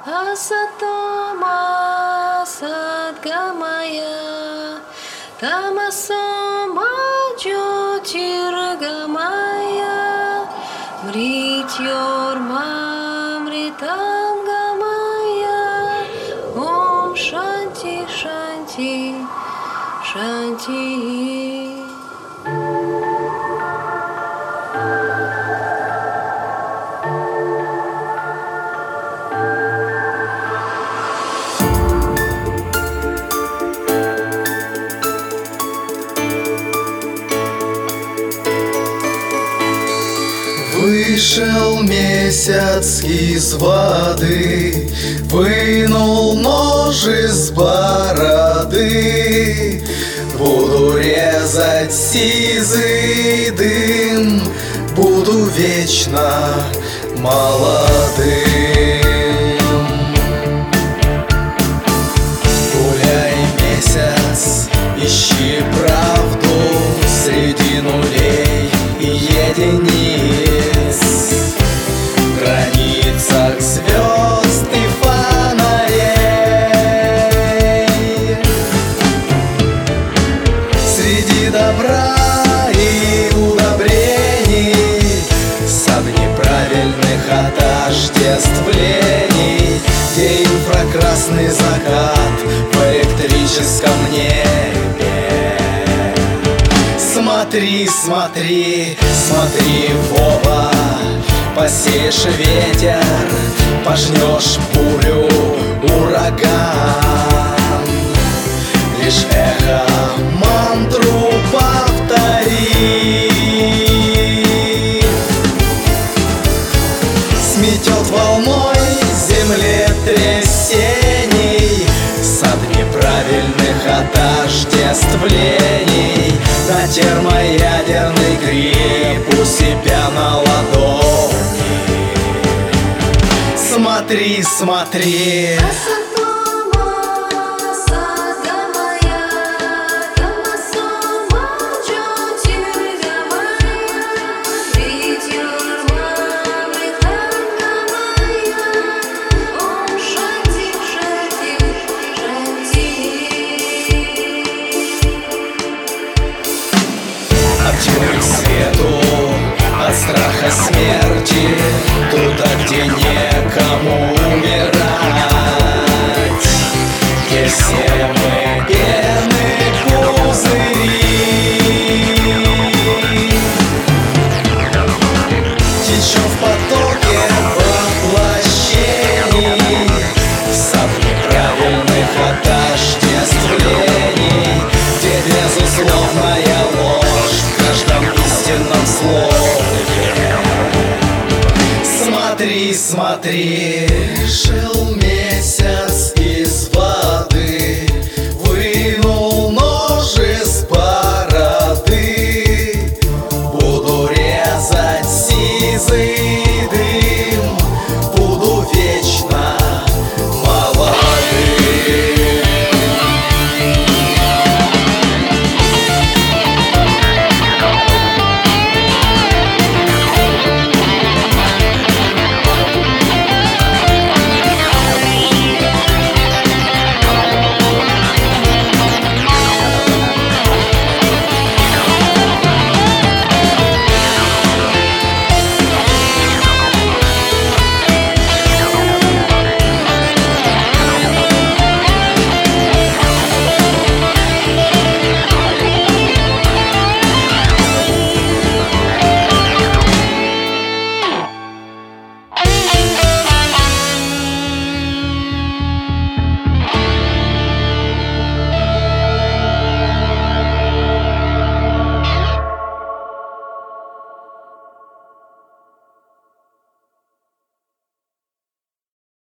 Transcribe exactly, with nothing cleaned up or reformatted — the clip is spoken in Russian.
Asatoma Sadgamaya Tamasoma Jyotirgamaya Mrityormamritam Gamaya Om Shanti Shanti Shanti. Вышел месяц из воды, вынул нож из бороды. Буду резать сизый дым, буду вечно молодым. Гуляй, месяц, ищи правду среди нулей и единиц, в границах звезд и фонарей, среди добра и удобрений, сад неправильных отождествлений, где инфракрасный закат в электрическом небе. Смотри, смотри, смотри в оба, посеешь ветер, пожнешь бурю, ураган. Лишь эхо мантру повтори, сметет волной землетрясений, сад неправильных отождествлений, на термоядерный гриб у себя на ладони. Смотри, смотри. От тьмы к свету, от страха смерти, туда, где некому умирать, где все мы пены пузыри. Течем в потоке воплощений, в сад неправильных отождествлений, где безусловная ложь в каждом истинном слове. Смотри, смотри, жил месяц.